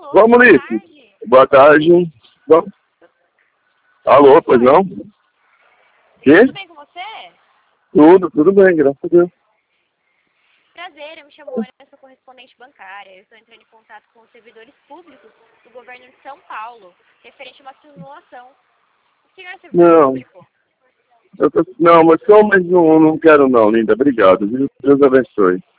Alô, Vamos, boa Lice. tarde. Boa tarde. Vamos. Alô, pois não? Quê? Tudo bem com você? Tudo bem, graças a Deus. Prazer, eu me chamo Ana, eu sou correspondente bancária. Eu estou entrando em contato com os servidores públicos do governo de São Paulo, referente a uma simulação. O senhor é servidor Não, público? não, mas só mais um, não quero não, linda. Obrigado, viu? Deus abençoe.